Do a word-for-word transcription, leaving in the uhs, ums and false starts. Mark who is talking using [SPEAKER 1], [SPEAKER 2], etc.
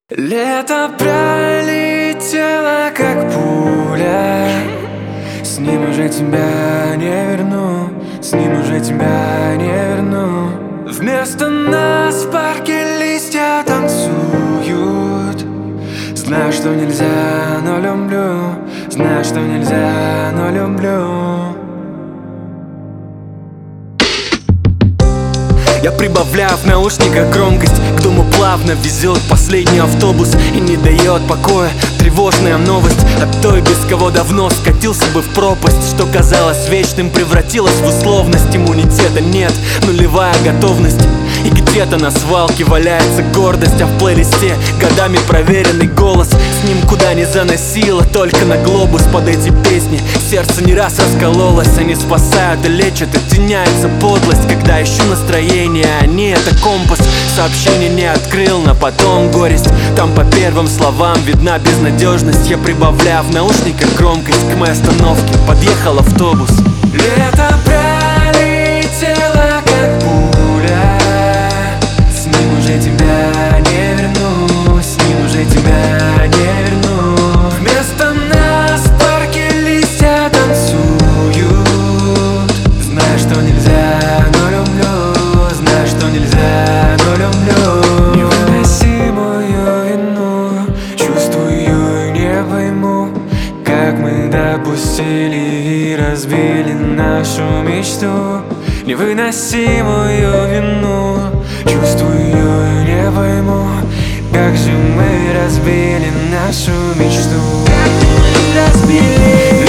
[SPEAKER 1] Лето пролетело, как пуля. С ним уже тебя не верну, с ним уже тебя не верну. Вместо нас в парке листья танцуют. Знаю, что нельзя, но люблю. Знаю, что нельзя, но люблю. Я прибавляю в наушниках громкость. К дому плавно везет последний автобус и не дает покоя тревожная новость от той, без кого давно скатился бы в пропасть. Что казалось вечным, превратилось в условность. Иммунитета нет, нулевая готовность. И где-то на свалке валяется гордость, а в плейлисте годами проверенный голос. С ним куда ни заносило, только на глобус. Под эти песни сердце не раз раскололось. Они спасают и лечат, оттеняется подлость. Когда ищу настроение, они это компас. Сообщение не открыл, но потом горесть. Там по первым словам видна безнадежность. Я прибавляю в наушниках громкость. К моей остановке подъехал автобус. Лето пролетело, как пуля. С ним уже тебя не верну, с ним уже тебя не верну. Вместо нас в парке листья танцуют. Знаю, что нельзя, но люблю. Знаю, что нельзя, но люблю. Невыносимую вину чувствую и не пойму, как мы допустили и разбили нашу мечту. Невыносимую вину чувствую и не пойму, как же мы разбили нашу мечту. Как мы разбили